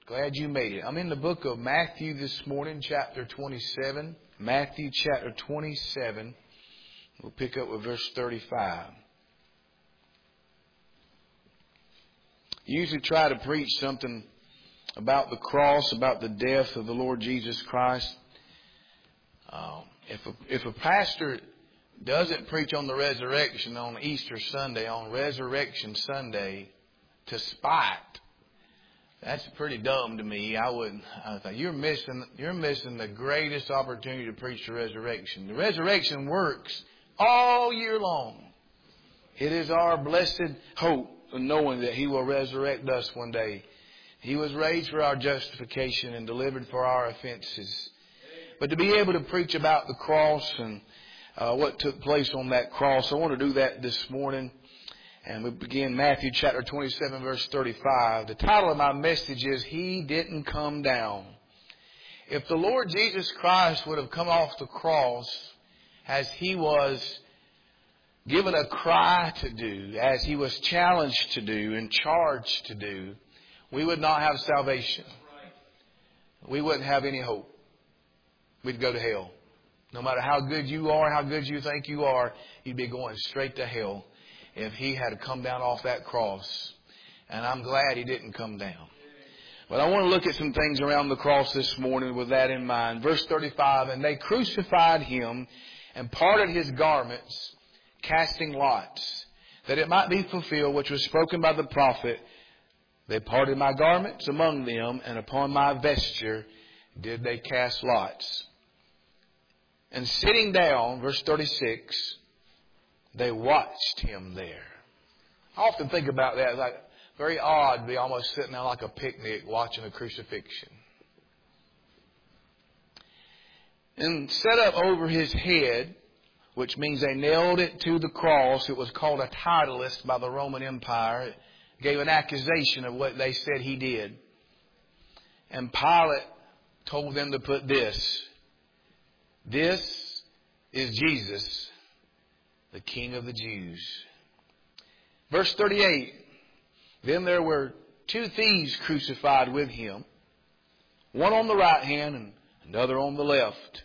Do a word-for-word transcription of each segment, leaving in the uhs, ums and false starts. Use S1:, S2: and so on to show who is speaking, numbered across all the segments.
S1: Glad you made it. I'm in the book of Matthew this morning, chapter twenty-seven. Matthew chapter twenty-seven. We'll pick up with verse thirty-five. I usually try to preach something about the cross, about the death of the Lord Jesus Christ. Um, if a, if a pastor doesn't preach on the resurrection on Easter Sunday, on Resurrection Sunday, to spite, that's pretty dumb to me. I wouldn't. I thought you're missing. You're missing the greatest opportunity to preach the resurrection. The resurrection works all year long. It is our blessed hope of knowing that He will resurrect us one day. He was raised for our justification and delivered for our offenses. But to be able to preach about the cross and uh, what took place on that cross, I want to do that this morning. And we begin Matthew chapter twenty-seven, verse thirty-five. The title of my message is, He Didn't Come Down. If the Lord Jesus Christ would have come off the cross as He was given a cry to do, as He was challenged to do and charged to do, we would not have salvation. We wouldn't have any hope. We'd go to hell. No matter how good you are, how good you think you are, you'd be going straight to hell if He had come down off that cross. And I'm glad He didn't come down. But I want to look at some things around the cross this morning with that in mind. Verse thirty-five, and they crucified Him and parted His garments, casting lots, that it might be fulfilled which was spoken by the prophet. They parted my garments among them, and upon my vesture did they cast lots. And sitting down, verse thirty-six, they watched Him there. I often think about that. It's like very odd to be almost sitting there like a picnic watching a crucifixion. And set up over His head, which means they nailed it to the cross. It was called a titulus by the Roman Empire. It gave an accusation of what they said He did. And Pilate told them to put this. This is Jesus, the King of the Jews. Verse thirty-eight. Then there were two thieves crucified with Him, one on the right hand and another on the left.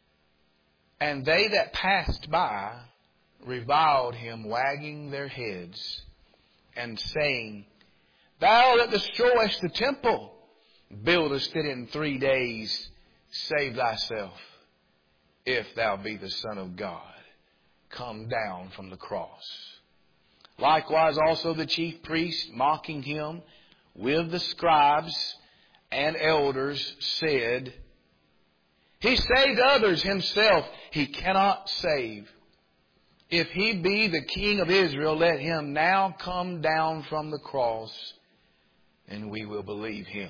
S1: And they that passed by reviled Him, wagging their heads and saying, Thou that destroyest the temple, buildest it in three days, save thyself. If thou be the Son of God, come down from the cross. Likewise also the chief priests, mocking Him with the scribes and elders, said, He saved others, Himself He cannot save. If He be the King of Israel, let Him now come down from the cross, and we will believe Him.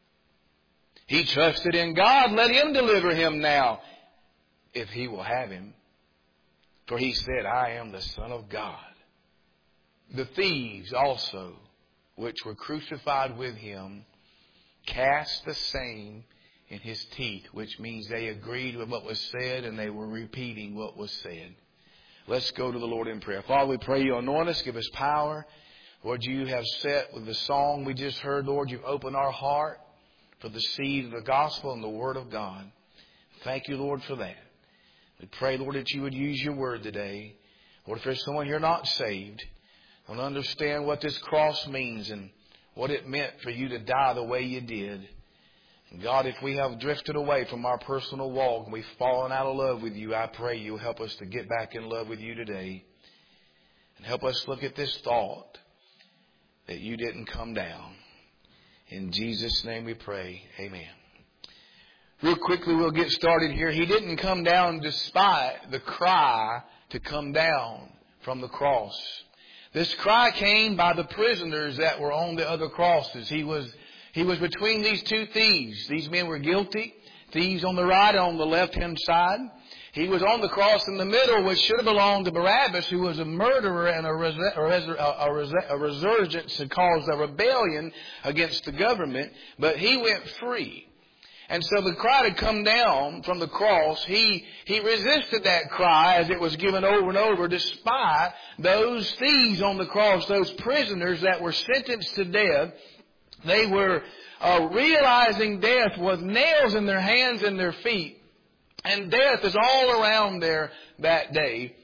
S1: He trusted in God, let Him deliver Him now, if He will have Him. For He said, I am the Son of God. The thieves also, which were crucified with Him, cast the same in His teeth, which means they agreed with what was said and they were repeating what was said. Let's go to the Lord in prayer. Father, we pray You anoint us, give us power. Lord, You have set with the song we just heard, Lord, You've opened our heart for the seed of the gospel and the Word of God. Thank You, Lord, for that. We pray, Lord, that You would use Your word today. Lord, if there's someone here not saved, don't understand what this cross means and what it meant for You to die the way You did. And God, if we have drifted away from our personal walk and we've fallen out of love with You, I pray You'll help us to get back in love with You today. And help us look at this thought that You didn't come down. In Jesus' name we pray. Amen. Real quickly, we'll get started here. He didn't come down despite the cry to come down from the cross. This cry came by the prisoners that were on the other crosses. He was, he was between these two thieves. These men were guilty. Thieves on the right and on the left-hand side. He was on the cross in the middle, which should have belonged to Barabbas, who was a murderer and a, res- a, res- a, res- a resurgence that caused a rebellion against the government. But he went free. And so the cry to come down from the cross, he, he resisted that cry as it was given over and over, despite those thieves on the cross, those prisoners that were sentenced to death. They were uh, realizing death with nails in their hands and their feet. And death is all around there that day.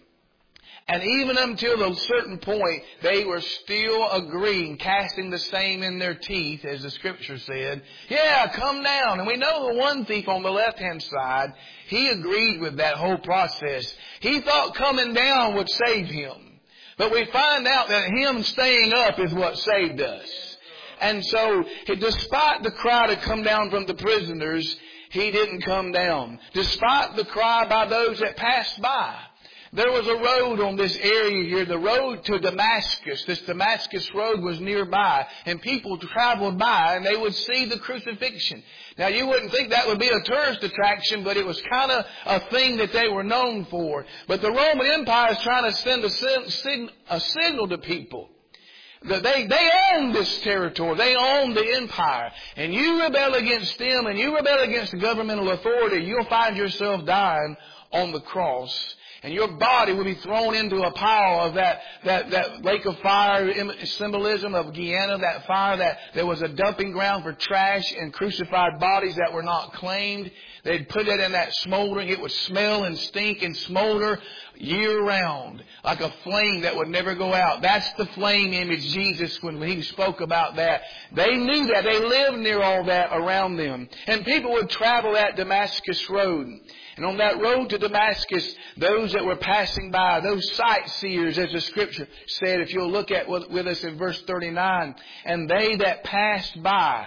S1: And even until a certain point, they were still agreeing, casting the same in their teeth, as the Scripture said. Yeah, come down. And we know the one thief on the left-hand side, he agreed with that whole process. He thought coming down would save him. But we find out that him staying up is what saved us. And so, despite the cry to come down from the prisoners, he didn't come down. Despite the cry by those that passed by. There was a road on this area here, the road to Damascus. This Damascus road was nearby, and people traveled by, and they would see the crucifixion. Now, you wouldn't think that would be a tourist attraction, but it was kind of a thing that they were known for. But the Roman Empire is trying to send a, sig- a signal to people. That they, they own this territory. They own the empire. And you rebel against them, and you rebel against the governmental authority, you'll find yourself dying on the cross. And your body will be thrown into a pile of that, that, that lake of fire, symbolism of Gehenna, that fire that there was a dumping ground for trash and crucified bodies that were not claimed. They'd put it in that smoldering. It would smell and stink and smolder year round, like a flame that would never go out. That's the flame image Jesus, when he spoke about that. They knew that. They lived near all that around them. And people would travel that Damascus road. And on that road to Damascus, those that were passing by, those sightseers, as the Scripture said, if you'll look at with us in verse thirty-nine, and they that passed by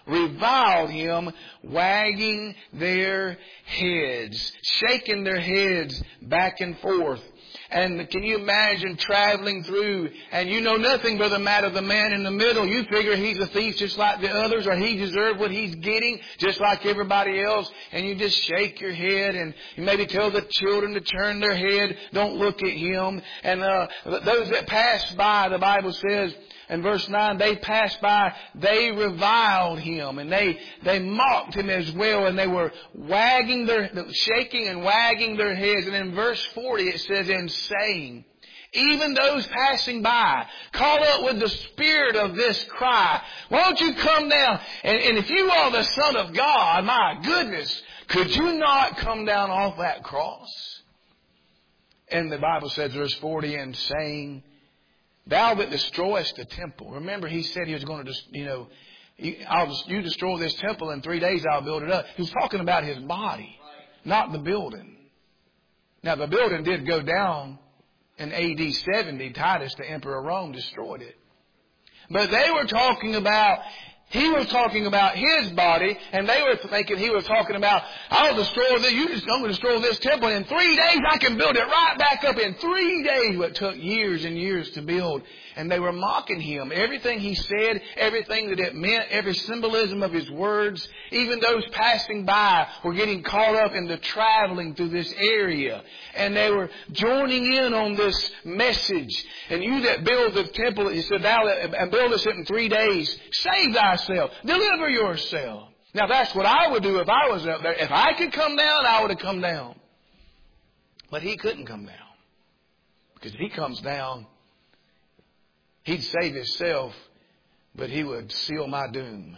S1: reviled him, wagging their heads, shaking their heads back and forth. And can you imagine traveling through, and you know nothing but the matter of the man in the middle. You figure he's a thief just like the others, or he deserves what he's getting just like everybody else. And you just shake your head, and you maybe tell the children to turn their head, don't look at him. And uh, those that pass by, the Bible says, in verse nine, they passed by, they reviled him, and they, they mocked him as well, and they were wagging their, shaking and wagging their heads. And in verse forty it says, and saying, even those passing by, caught up with the spirit of this cry, won't you come down? And, and if you are the Son of God, my goodness, could you not come down off that cross? And the Bible says, verse forty, and saying, thou that destroyest the temple. Remember, he said he was going to, you know, I'll just, you destroy this temple, in three days I'll build it up. He was talking about his body, not the building. Now, the building did go down in A D seventy. Titus, the emperor of Rome, destroyed it. But they were talking about, he was talking about his body, and they were thinking he was talking about, I'll destroy this, you just going to destroy this temple, and in three days I can build it right back up. In three days, what took years and years to build. And they were mocking him. Everything he said, everything that it meant, every symbolism of his words, even those passing by were getting caught up in the traveling through this area. And they were joining in on this message. And you that build the temple, he said, thou and build us it in three days, save thyself, deliver yourself. Now that's what I would do if I was up there. If I could come down, I would have come down. But he couldn't come down. Because if he comes down, he'd save himself, but he would seal my doom.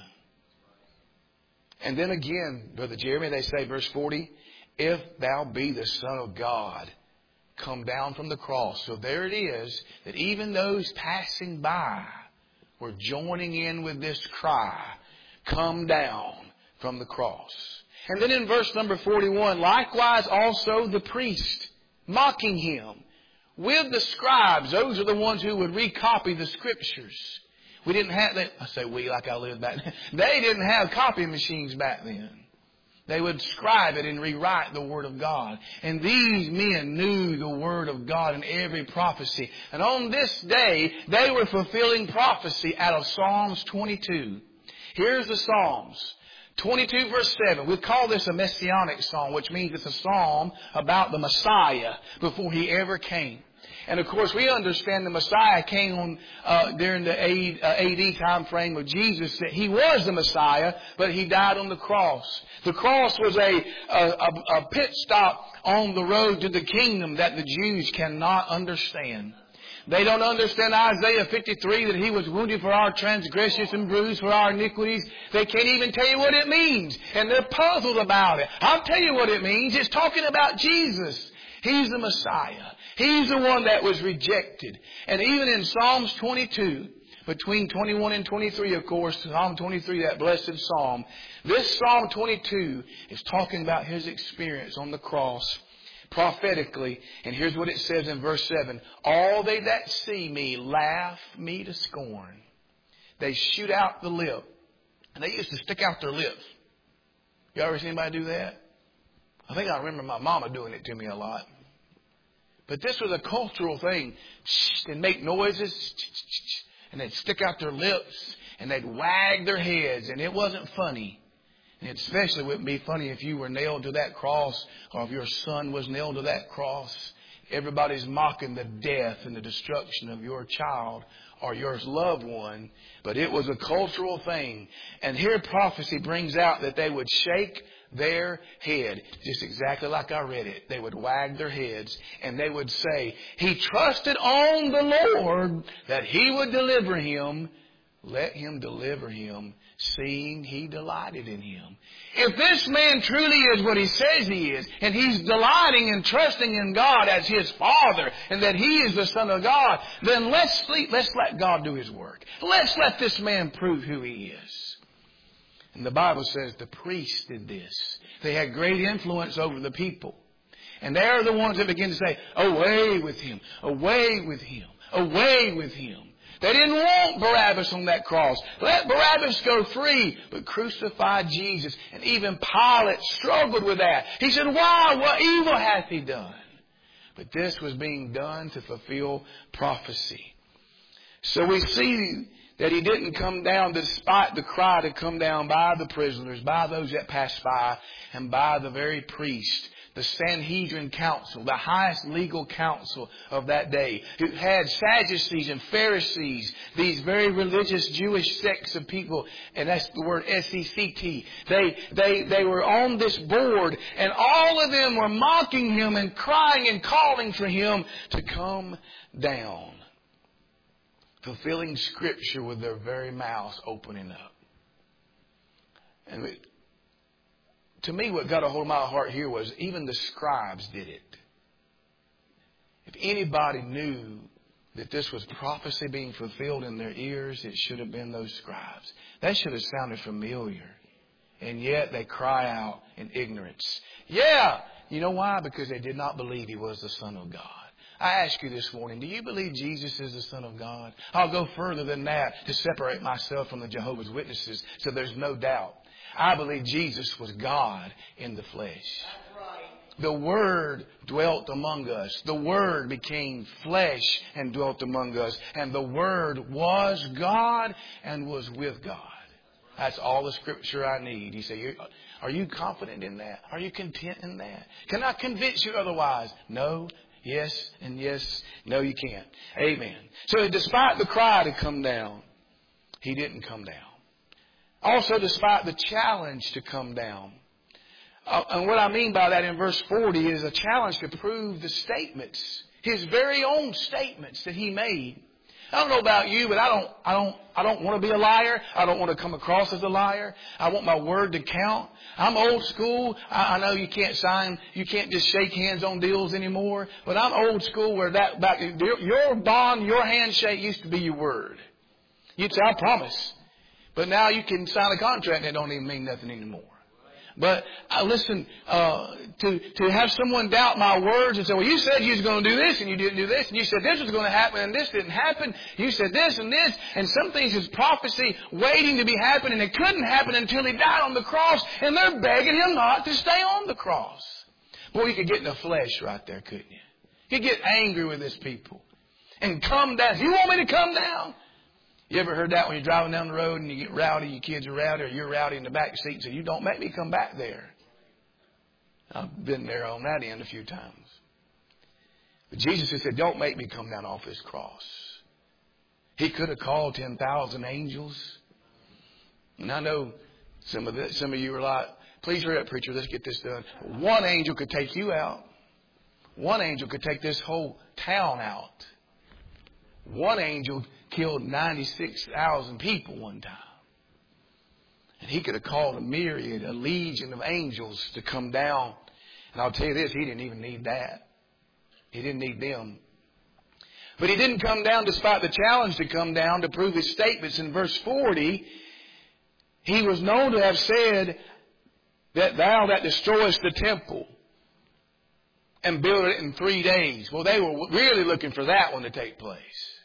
S1: And then again, Brother Jeremy, they say, verse forty, if thou be the Son of God, come down from the cross. So there it is, that even those passing by were joining in with this cry, come down from the cross. And then in verse number forty-one, likewise also the priest, mocking him, with the scribes. Those are the ones who would recopy the Scriptures. We didn't have that. I say we like I lived back then. They didn't have copy machines back then. They would scribe it and rewrite the Word of God. And these men knew the Word of God in every prophecy. And on this day, they were fulfilling prophecy out of Psalms twenty-two. Here's the Psalms. twenty-two verse seven. We call this a messianic psalm, which means it's a psalm about the Messiah before He ever came. And of course, we understand the Messiah came on uh, during the A D time frame of Jesus, that He was the Messiah, but He died on the cross. The cross was a, a, a, a pit stop on the road to the kingdom that the Jews cannot understand. They don't understand Isaiah fifty-three, that He was wounded for our transgressions and bruised for our iniquities. They can't even tell you what it means. And they're puzzled about it. I'll tell you what it means. It's talking about Jesus. He's the Messiah. He's the one that was rejected. And even in Psalms twenty-two, between twenty-one and twenty-three, of course, Psalm twenty-three, that blessed psalm. This Psalm twenty-two is talking about His experience on the cross prophetically. And here's what it says in verse seven. All they that see me laugh me to scorn. They shoot out the lip. And they used to stick out their lips. You ever seen anybody do that? I think I remember my mama doing it to me a lot. But this was a cultural thing. They'd make noises. And they'd stick out their lips. And they'd wag their heads. And it wasn't funny. And it especially wouldn't be funny if you were nailed to that cross. Or if your son was nailed to that cross. Everybody's mocking the death and the destruction of your child or your loved one. But it was a cultural thing. And here prophecy brings out that they would shake their head, just exactly like I read it. They would wag their heads and they would say, He trusted on the Lord that He would deliver him. Let Him deliver him, seeing He delighted in him. If this man truly is what he says he is, and he's delighting and trusting in God as his Father, and that He is the Son of God, then let's sleep, let's let God do His work. Let's let this man prove who He is. And the Bible says the priests did this. They had great influence over the people. And they're the ones that begin to say, away with Him, away with Him, away with Him. They didn't want Barabbas on that cross. Let Barabbas go free, but crucify Jesus. And even Pilate struggled with that. He said, why? What evil hath He done? But this was being done to fulfill prophecy. So we see that He didn't come down despite the cry to come down by the prisoners, by those that passed by, and by the very priest. The Sanhedrin Council, the highest legal council of that day, who had Sadducees and Pharisees, these very religious Jewish sects of people, and that's the word S E C T. They, they, they were on this board, and all of them were mocking Him and crying and calling for Him to come down, fulfilling Scripture with their very mouths opening up. And it, To me, what got a hold of my heart here was even the scribes did it. If anybody knew that this was prophecy being fulfilled in their ears, it should have been those scribes. That should have sounded familiar. And yet they cry out in ignorance. Yeah! You know why? Because they did not believe He was the Son of God. I ask you this morning, do you believe Jesus is the Son of God? I'll go further than that to separate myself from the Jehovah's Witnesses so there's no doubt. I believe Jesus was God in the flesh. The Word dwelt among us. The Word became flesh and dwelt among us. And the Word was God and was with God. That's all the Scripture I need. You say, are you confident in that? Are you content in that? Can I convince you otherwise? No, yes, and yes. No, you can't. Amen. So despite the cry to come down, He didn't come down. Also, despite the challenge to come down. Uh, and what I mean by that in verse forty is a challenge to prove the statements, His very own statements that He made. I don't know about you, but I don't, I don't, I don't want to be a liar. I don't want to come across as a liar. I want my word to count. I'm old school. I, I know you can't sign, you can't just shake hands on deals anymore. But I'm old school where that, back, your bond, your handshake used to be your word. You'd say, I promise. But now you can sign a contract and it don't even mean nothing anymore. But uh, listen, uh, to to have someone doubt my words and say, well, you said you was going to do this and you didn't do this. And you said this was going to happen and this didn't happen. You said this and this. And some things is prophecy waiting to be happened. And it couldn't happen until He died on the cross. And they're begging Him not to stay on the cross. Boy, you could get in the flesh right there, couldn't you? You could get angry with His people. And come down. You want me to come down? You ever heard that when you're driving down the road and you get rowdy, your kids are rowdy, or you're rowdy in the back seat and say, you don't make me come back there. I've been there on that end a few times. But Jesus has said, don't make me come down off this cross. He could have called ten thousand angels. And I know some of the, some of you are like, please hurry up, preacher, let's get this done. One angel could take you out. One angel could take this whole town out. One angel killed ninety-six thousand people one time. And he could have called a myriad, a legion of angels to come down. And I'll tell you this, he didn't even need that. He didn't need them. But he didn't come down despite the challenge to come down to prove his statements. In verse forty, he was known to have said that thou that destroyest the temple and build it in three days. Well, they were really looking for that one to take place.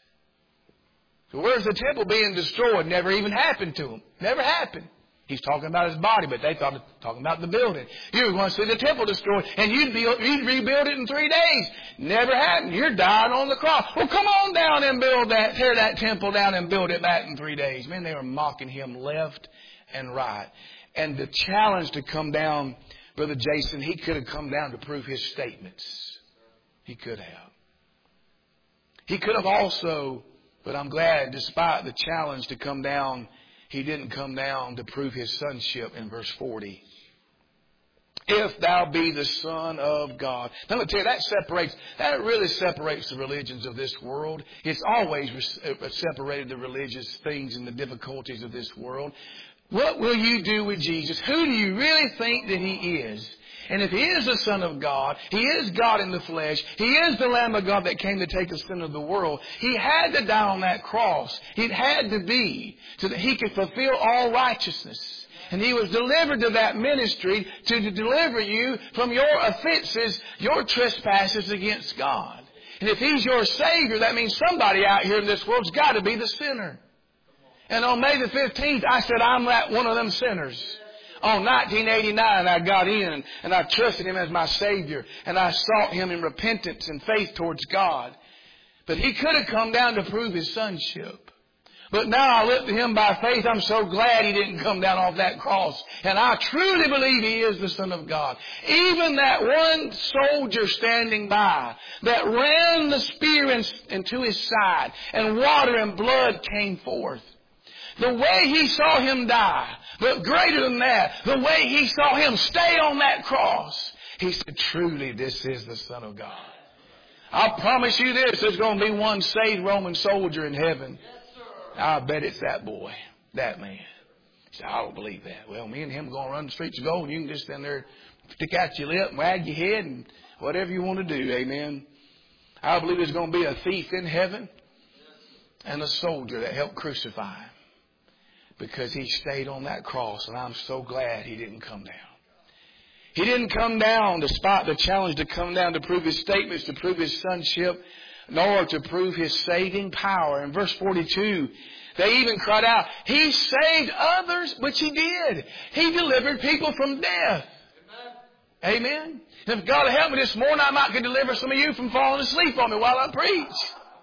S1: So where's the temple being destroyed? Never even happened to him. Never happened. He's talking about his body, but they thought he was talking about the building. You were going to see the temple destroyed, and you'd, be, you'd rebuild it in three days. Never happened. You're dying on the cross. Well, come on down and build that, tear that temple down and build it back in three days. Man, they were mocking him left and right. And the challenge to come down, Brother Jason, he could have come down to prove his statements. He could have. He could have also, but I'm glad, despite the challenge to come down, he didn't come down to prove his sonship in verse forty. If thou be the Son of God. Now, let me tell you, that separates, that really separates the religions of this world. It's always separated the religious things and the difficulties of this world. What will you do with Jesus? Who do you really think that He is? And if He is the Son of God, He is God in the flesh, He is the Lamb of God that came to take the sin of the world, He had to die on that cross. It had to be so that He could fulfill all righteousness. And He was delivered to that ministry to, to deliver you from your offenses, your trespasses against God. And if He's your Savior, that means somebody out here in this world's got to be the sinner. And on May the fifteenth, I said, I'm that one of them sinners. On nineteen eighty-nine, I got in and I trusted Him as my Savior. And I sought Him in repentance and faith towards God. But He could have come down to prove His sonship. But now I look to Him by faith. I'm so glad He didn't come down off that cross. And I truly believe He is the Son of God. Even that one soldier standing by that ran the spear in, into His side and water and blood came forth. The way he saw Him die, but greater than that, the way he saw Him stay on that cross, he said, truly, this is the Son of God. I promise you this, there's going to be one saved Roman soldier in heaven. I bet it's that boy, that man. He said, I don't believe that. Well, me and him are going to run the streets of gold, and you can just stand there, stick out your lip, and wag your head, and whatever you want to do, amen. I believe there's going to be a thief in heaven and a soldier that helped crucify Him. Because He stayed on that cross, and I'm so glad He didn't come down. He didn't come down despite the challenge to come down to prove His statements, to prove His sonship, nor to prove His saving power. In verse forty-two, they even cried out, He saved others, which He did. He delivered people from death. Amen. Amen. And if God will help me this morning, I might could deliver some of you from falling asleep on me while I preach.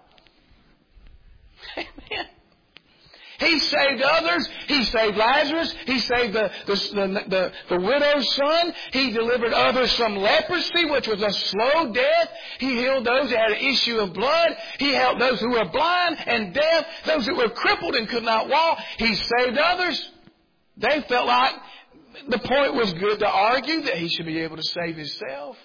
S1: Amen. He saved others. He saved Lazarus. He saved the, the, the, the, the widow's son. He delivered others from leprosy, which was a slow death. He healed those that had an issue of blood. He helped those who were blind and deaf, those that were crippled and could not walk. He saved others. They felt like the point was good to argue that He should be able to save Himself.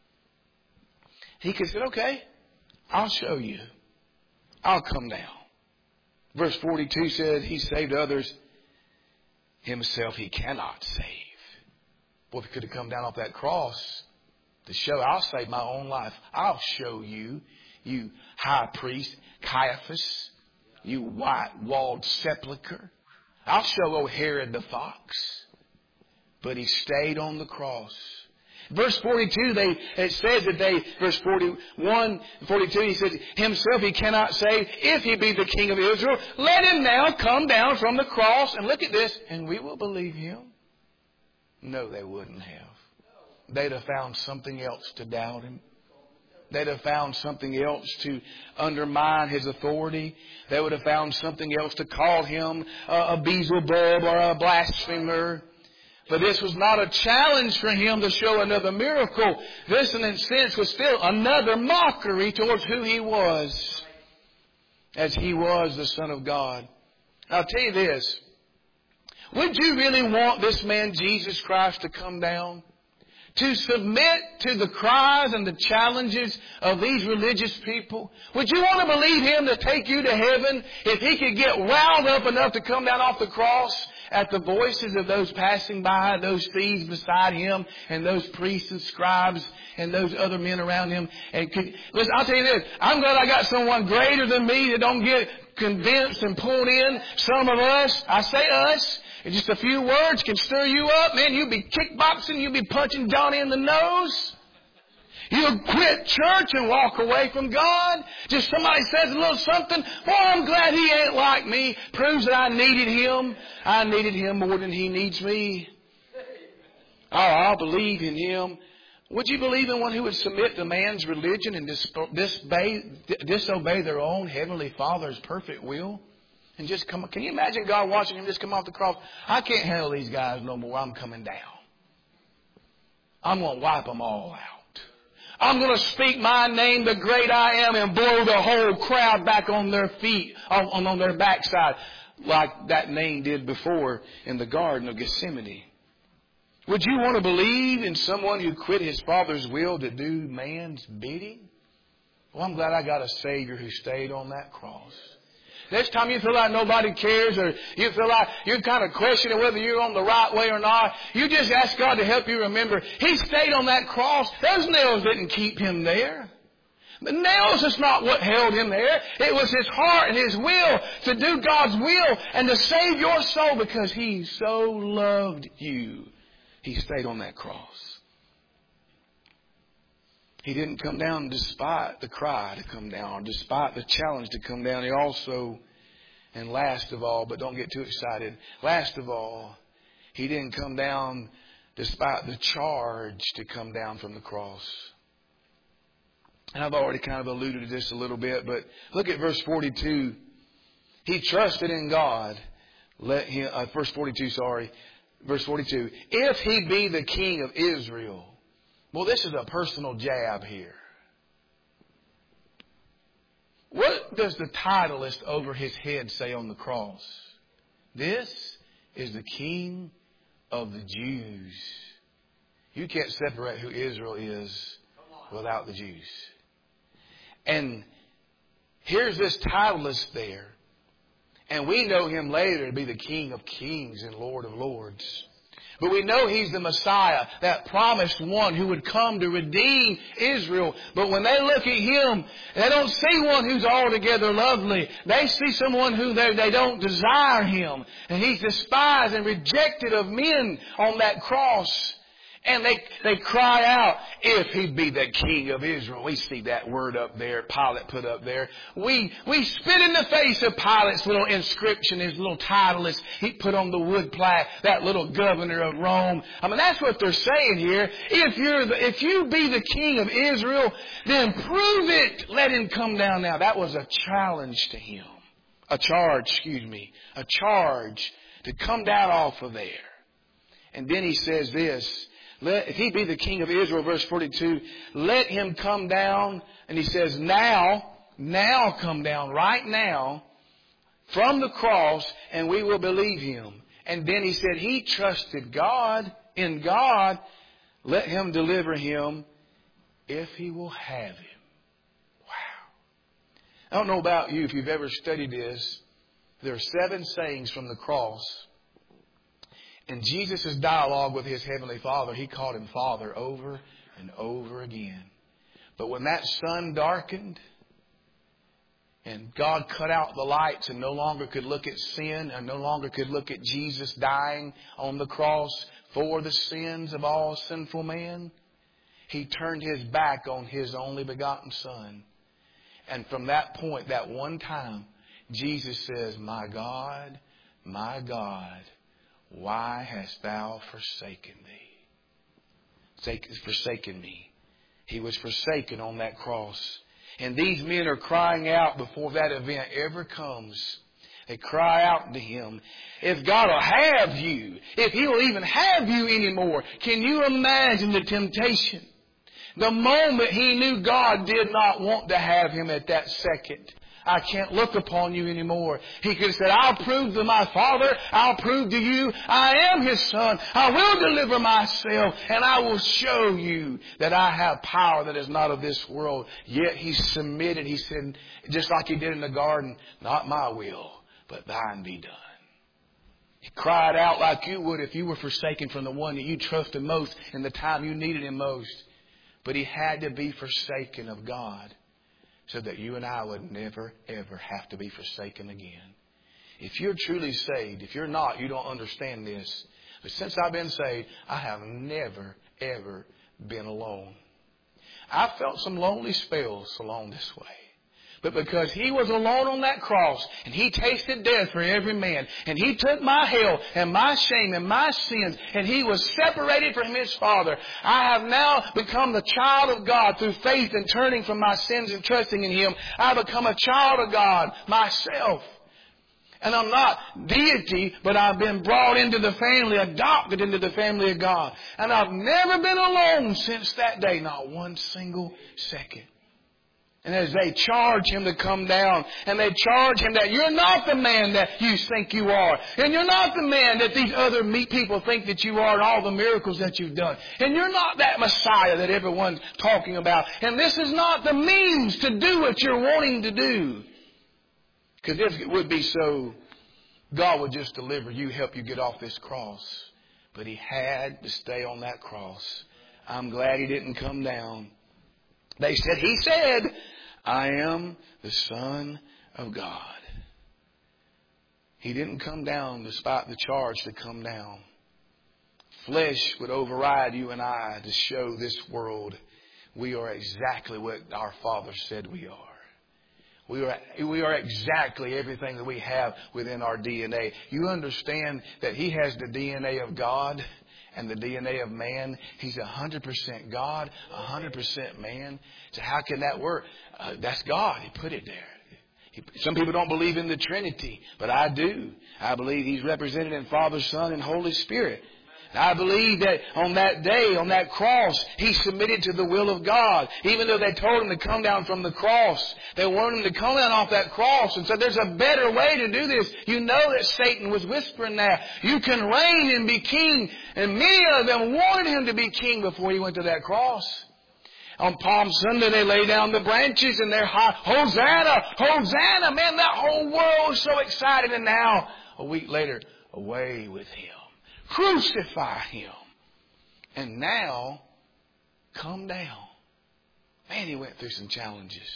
S1: He could say, okay, I'll show you. I'll come down. Verse forty-two says, He saved others. Himself He cannot save. Well, if He could have come down off that cross to show, I'll save my own life. I'll show you, you high priest Caiaphas, you white-walled sepulchre. I'll show old Herod the fox. But He stayed on the cross. Verse forty-two, they, it says that they, verse forty-one, forty-two, He says, Himself He cannot save. If He be the King of Israel, let Him now come down from the cross. And look at this, and we will believe Him. No, they wouldn't have. They'd have found something else to doubt Him. They'd have found something else to undermine His authority. They would have found something else to call Him a, a Beelzebub or a blasphemer. But this was not a challenge for Him to show another miracle. This, in a sense, was still another mockery towards who He was, as He was the Son of God. I'll tell you this. Would you really want this man, Jesus Christ, to come down to submit to the cries and the challenges of these religious people? Would you want to believe Him to take you to heaven if He could get riled up enough to come down off the cross at the voices of those passing by, those thieves beside Him, and those priests and scribes and those other men around Him? And could, listen, I'll tell you this, I'm glad I got someone greater than me that don't get convinced and pulled in. Some of us, I say us, and just a few words can stir you up, man. You'll be kickboxing, you'll be punching Johnny in the nose. You'll quit church and walk away from God. Just somebody says a little something. Boy, I'm glad he ain't like me. Proves that I needed him. I needed him more than he needs me. Oh, I'll believe in him. Would you believe in one who would submit to man's religion and disobey, disobey their own Heavenly Father's perfect will? And just come, can you imagine God watching him just come off the cross? I can't handle these guys no more. I'm coming down. I'm going to wipe them all out. I'm going to speak my name, the great I am, and blow the whole crowd back on their feet, on, on their backside, like that name did before in the Garden of Gethsemane. Would you want to believe in someone who quit his Father's will to do man's bidding? Well, I'm glad I got a Savior who stayed on that cross. Next time you feel like nobody cares, or you feel like you're kind of questioning whether you're on the right way or not, you just ask God to help you remember, He stayed on that cross. Those nails didn't keep Him there. The nails is not what held Him there. It was His heart and His will to do God's will and to save your soul because He so loved you. He stayed on that cross. He didn't come down despite the cry to come down, despite the challenge to come down. He also, and last of all, but don't get too excited, last of all, He didn't come down despite the charge to come down from the cross. And I've already kind of alluded to this a little bit, but look at verse forty-two. He trusted in God. Let him, uh, verse forty-two, sorry. Verse forty-two. If He be the King of Israel. Well, this is a personal jab here. What does the titleist over his head say on the cross? This is the King of the Jews. You can't separate who Israel is without the Jews. And here's this titleist there. And we know Him later to be the King of Kings and Lord of Lords. But we know He's the Messiah, that promised one who would come to redeem Israel. But when they look at Him, they don't see one who's altogether lovely. They see someone who they, they don't desire Him. And He's despised and rejected of men on that cross. And they, they cry out, if He be the King of Israel. We see that word up there, Pilate put up there. We, we spit in the face of Pilate's little inscription, his little title is, he put on the wood plaque, that little governor of Rome. I mean, that's what they're saying here. If you're the, if you be the King of Israel, then prove it. Let Him come down now. That was a challenge to Him. A charge, excuse me. A charge to come down off of there. And then He says this, Let, if He be the King of Israel, verse forty-two, let Him come down. And He says, now, now come down, right now, from the cross, and we will believe Him. And then He said, He trusted God, in God, let Him deliver him if He will have him. Wow. I don't know about you, if you've ever studied this, there are seven sayings from the cross. In Jesus' dialogue with His Heavenly Father, He called Him Father over and over again. But when that sun darkened and God cut out the lights and no longer could look at sin and no longer could look at Jesus dying on the cross for the sins of all sinful man, He turned His back on His only begotten Son. And from that point, that one time, Jesus says, my God, my God, why hast Thou forsaken thee? Forsaken me. He was forsaken on that cross. And these men are crying out before that event ever comes. They cry out to Him, if God will have you, if He will even have you anymore. Can you imagine the temptation? The moment he knew God did not want to have him at that second. I can't look upon you anymore. He could have said, I'll prove to my Father, I'll prove to you, I am His Son. I will deliver myself, and I will show you that I have power that is not of this world. Yet He submitted. He said, just like He did in the garden, not my will, but thine be done. He cried out like you would if you were forsaken from the one that you trusted most in the time you needed Him most. But He had to be forsaken of God so that you and I would never, ever have to be forsaken again. If you're truly saved, if you're not, you don't understand this. But since I've been saved, I have never, ever been alone. I felt some lonely spells along this way. But because He was alone on that cross, and He tasted death for every man, and He took my hell and my shame and my sins, and He was separated from His Father, I have now become the child of God through faith and turning from my sins and trusting in Him. I have become a child of God myself. And I'm not deity, but I've been brought into the family, adopted into the family of God. And I've never been alone since that day, not one single second. And as they charge Him to come down, and they charge Him that you're not the man that you think you are, and you're not the man that these other meat people think that you are, and all the miracles that you've done, and you're not that Messiah that everyone's talking about, and this is not the means to do what you're wanting to do. Because if it would be so, God would just deliver you, help you get off this cross. But He had to stay on that cross. I'm glad He didn't come down. They said, He said, I am the Son of God. He didn't come down despite the charge to come down. Flesh would override you and I to show this world we are exactly what our Father said we are. We are, we are exactly everything that we have within our D N A. You understand that He has the D N A of God and the D N A of man. He's one hundred percent God, one hundred percent man. So how can that work? Uh, that's God. He put it there. He, some people don't believe in the Trinity, but I do. I believe He's represented in Father, Son, and Holy Spirit. I believe that on that day, on that cross, He submitted to the will of God. Even though they told Him to come down from the cross, they wanted Him to come down off that cross and said, there's a better way to do this. You know that Satan was whispering that. You can reign and be king. And many of them wanted Him to be king before He went to that cross. On Palm Sunday, they lay down the branches and they're high, Hosanna, Hosanna. Man, that whole world was so excited. And now, a week later, away with Him. Crucify Him. And now, come down. Man, He went through some challenges.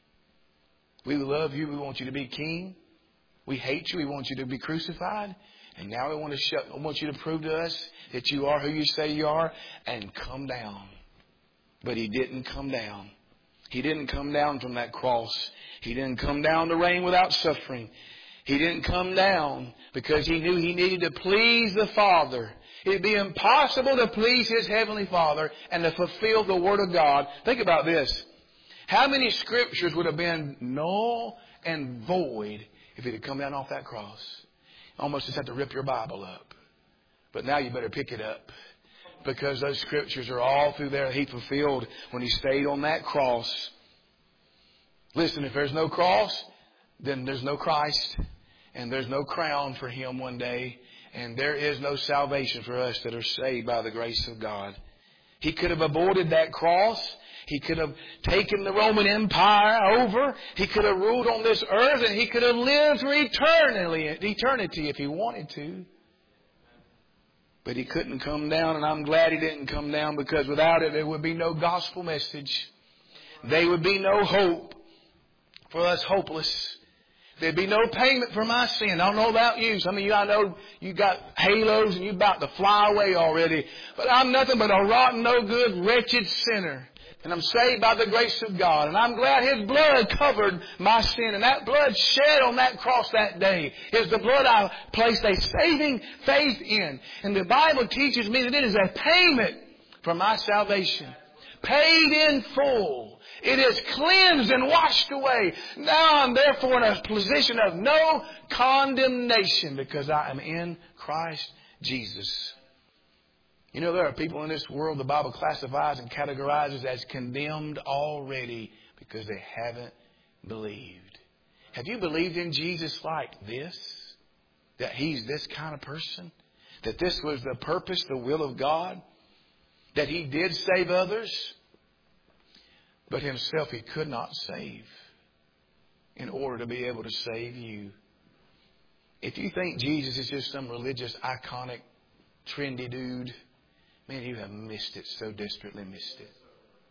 S1: We love you. We want you to be king. We hate you. We want you to be crucified. And now we want to show, want you to prove to us that you are who you say you are. And come down. But He didn't come down. He didn't come down from that cross. He didn't come down to reign without suffering. He didn't come down because He knew He needed to please the Father. It'd be impossible to please His Heavenly Father and to fulfill the Word of God. Think about this. How many scriptures would have been null and void if He had come down off that cross? Almost just have to rip your Bible up. But now you better pick it up. Because those scriptures are all through there He fulfilled when He stayed on that cross. Listen, if there's no cross, then there's no Christ. And there's no crown for Him one day. And there is no salvation for us that are saved by the grace of God. He could have aborted that cross. He could have taken the Roman Empire over. He could have ruled on this earth. And He could have lived for eternity, eternity if He wanted to. But He couldn't come down. And I'm glad He didn't come down, because without it there would be no gospel message. There would be no hope for us hopeless. There'd be no payment for my sin. I don't know about you. Some of you, I know you got halos and you're about to fly away already. But I'm nothing but a rotten, no good, wretched sinner. And I'm saved by the grace of God. And I'm glad His blood covered my sin. And that blood shed on that cross that day is the blood I placed a saving faith in. And the Bible teaches me that it is a payment for my salvation. Paid in full. It is cleansed and washed away. Now I'm therefore in a position of no condemnation, because I am in Christ Jesus. You know, there are people in this world the Bible classifies and categorizes as condemned already because they haven't believed. Have you believed in Jesus like this? That He's this kind of person? That this was the purpose, the will of God? That He did save others, but Himself He could not save in order to be able to save you. If you think Jesus is just some religious, iconic, trendy dude, man, you have missed it, so desperately missed it.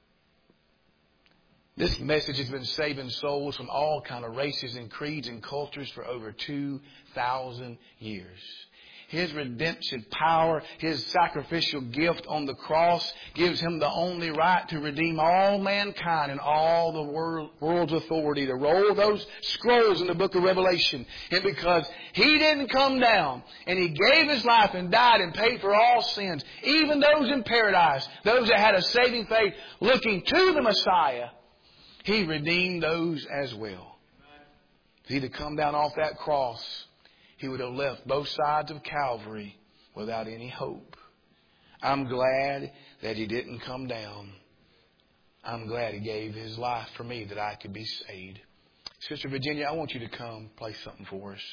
S1: This message has been saving souls from all kind of races and creeds and cultures for over two thousand years. His redemption power, His sacrificial gift on the cross gives Him the only right to redeem all mankind and all the world, world's authority to roll those scrolls in the book of Revelation. And because He didn't come down and He gave His life and died and paid for all sins, even those in paradise, those that had a saving faith looking to the Messiah, He redeemed those as well. If He'd have come down off that cross, He would have left both sides of Calvary without any hope. I'm glad that He didn't come down. I'm glad He gave His life for me that I could be saved. Sister Virginia, I want you to come play something for us.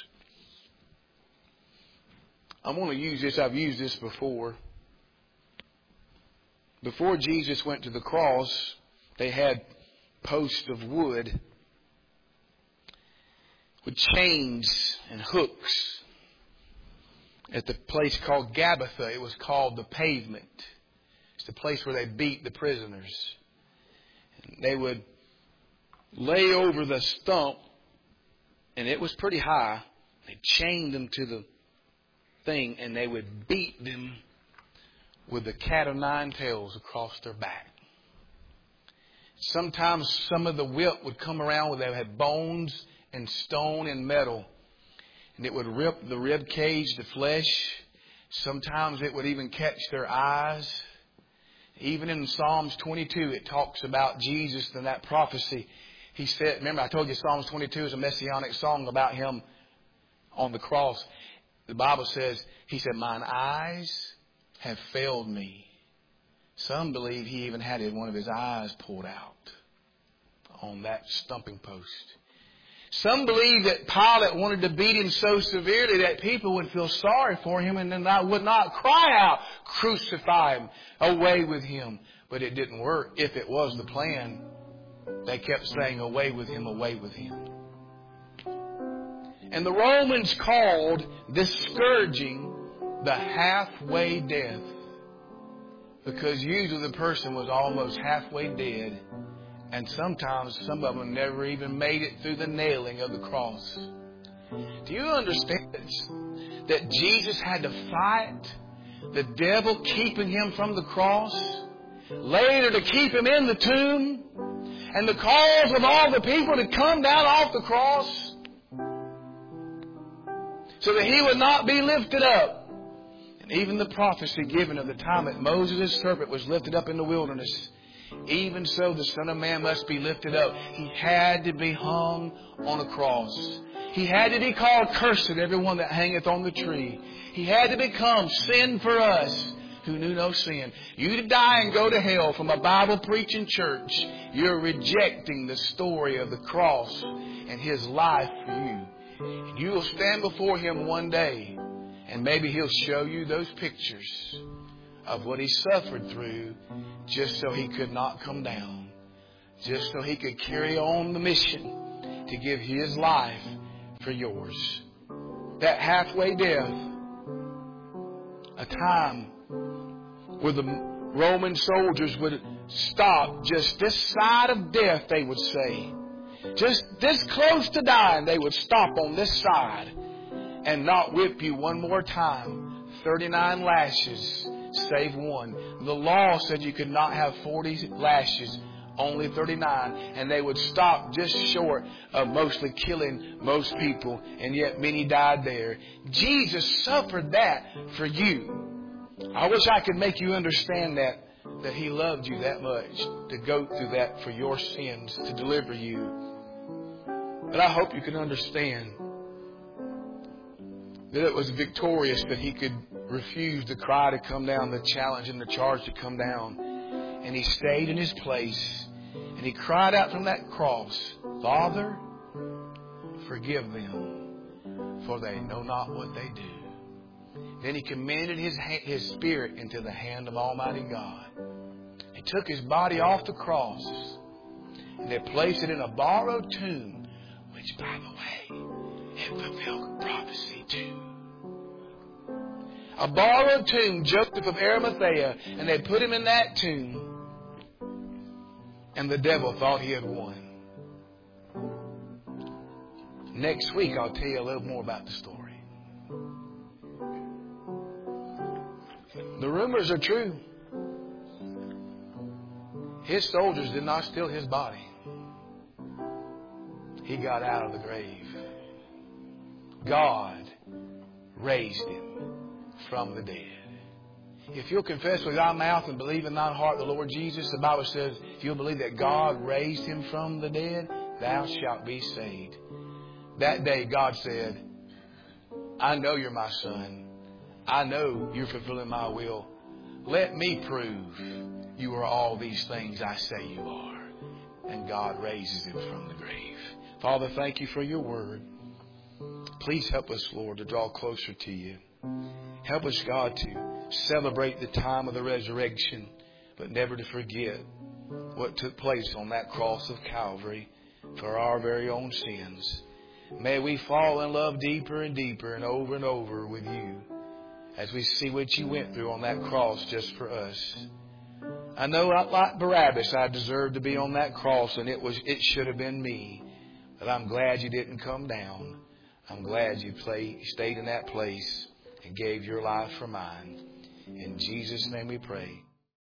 S1: I want to use this. I've used this before. Before Jesus went to the cross, they had posts of wood with chains and hooks at the place called Gabbatha. It was called the pavement. It's the place where they beat the prisoners. And they would lay over the stump, and it was pretty high. They chained them to the thing, and they would beat them with the cat o' nine tails across their back. Sometimes some of the whip would come around where they had bones and stone and metal. And it would rip the rib cage, the flesh. Sometimes it would even catch their eyes. Even in Psalms twenty-two, it talks about Jesus and that prophecy. He said, remember I told you Psalms twenty-two is a messianic song about Him on the cross. The Bible says, He said, mine eyes have failed me. Some believe He even had one of His eyes pulled out on that stumping post. Some believe that Pilate wanted to beat Him so severely that people would feel sorry for Him and then would not cry out, crucify Him, away with Him. But it didn't work. If it was the plan, they kept saying, away with Him, away with Him. And the Romans called this scourging the halfway death, because usually the person was almost halfway dead. And sometimes some of them never even made it through the nailing of the cross. Do you understand that Jesus had to fight the devil keeping Him from the cross? Later to keep Him in the tomb? And the cause of all the people to come down off the cross? So that He would not be lifted up. And even the prophecy given of the time that Moses' serpent was lifted up in the wilderness, even so, the Son of Man must be lifted up. He had to be hung on a cross. He had to be called cursed, everyone that hangeth on the tree. He had to become sin for us who knew no sin. You to die and go to hell from a Bible-preaching church, you're rejecting the story of the cross and His life for you. And you will stand before Him one day, and maybe He'll show you those pictures of what He suffered through just so He could not come down. Just so He could carry on the mission to give His life for yours. That halfway death, a time where the Roman soldiers would stop just this side of death, they would say. Just this close to dying, they would stop on this side and not whip you one more time. thirty-nine lashes. Save one. The law said you could not have forty lashes, only thirty-nine. And they would stop just short of mostly killing most people. And yet many died there. Jesus suffered that for you. I wish I could make you understand that, that He loved you that much to go through that for your sins, to deliver you. But I hope you can understand that it was victorious that He could refuse the cry to come down, the challenge and the charge to come down. And He stayed in His place. And He cried out from that cross, Father, forgive them, for they know not what they do. Then he commended his, his spirit into the hand of Almighty God. He took his body off the cross, and they placed it in a borrowed tomb, which, by the way, it fulfilled prophecy too. A borrowed tomb, Joseph of Arimathea, and they put him in that tomb, and the devil thought he had won. Next week, I'll tell you a little more about the story. The rumors are true. His soldiers did not steal his body. He got out of the grave. God raised him from the dead. If you'll confess with thy mouth and believe in thine heart the Lord Jesus, the Bible says, if you'll believe that God raised him from the dead, thou shalt be saved. That day God said, I know you're my son. I know you're fulfilling my will. Let me prove you are all these things I say you are. And God raises him from the grave. Father, thank you for your word. Please help us, Lord, to draw closer to you. Help us, God, to celebrate the time of the resurrection, but never to forget what took place on that cross of Calvary for our very own sins. May we fall in love deeper and deeper and over and over with you as we see what you went through on that cross just for us. I know, not like Barabbas, I deserved to be on that cross, and it was it should have been me. But I'm glad you didn't come down. I'm glad you play, stayed in that place and gave your life for mine. In Jesus' name we pray.